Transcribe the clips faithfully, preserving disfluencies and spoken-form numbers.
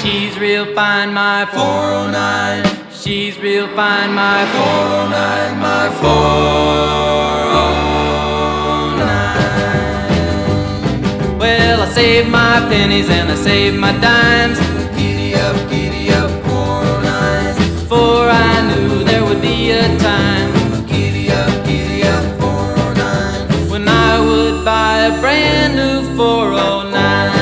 She's real fine, my four oh nine. She's real fine, my four oh nine, my four oh nine. Well, I saved my pennies and I saved my dimes. Giddy up, giddy up, four oh nine. For I knew there would be a time. Giddy up, giddy up, four oh nine. When I would buy a brand new four oh nine.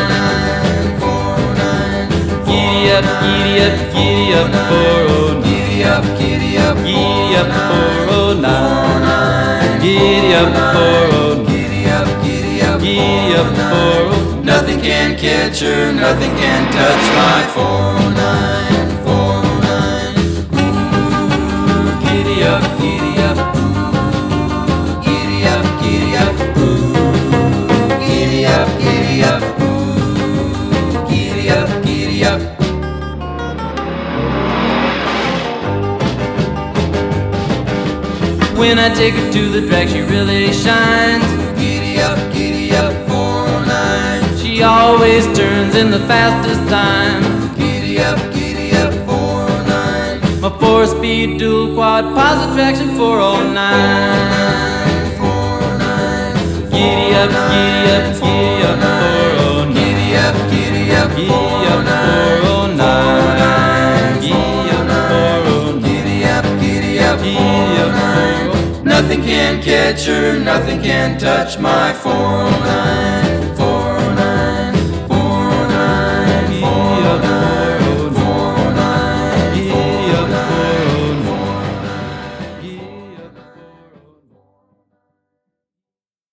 Giddy up, giddy up, giddy up, four oh nine. Giddy up, giddy up, Giddy up, four oh nine. Giddy up, four oh nine. Giddy up, giddy up, Giddy up, four oh nine. Nothing can catch her, nothing can touch my four oh nine, four oh nine. Ooh, giddy up, giddy up, ooh, giddy up, giddy up, ooh, giddy up, giddy up, ooh, giddy up, giddy up. When I take her to the drag, she really shines. Giddy up, giddy up, four oh nine. She always turns in the fastest time. Giddy up, giddy up, four oh nine. My four-speed dual quad positive traction four oh nine. four oh nine. Giddy up, giddy up, giddy up, four oh nine. Giddy up, giddy up, Giddy four up, oh nine. four oh nine. Giddy up, four oh nine. Giddy up, giddy up, Giddy four up, oh nine. four oh nine. Nothing can catch her, nothing can touch my four oh nine.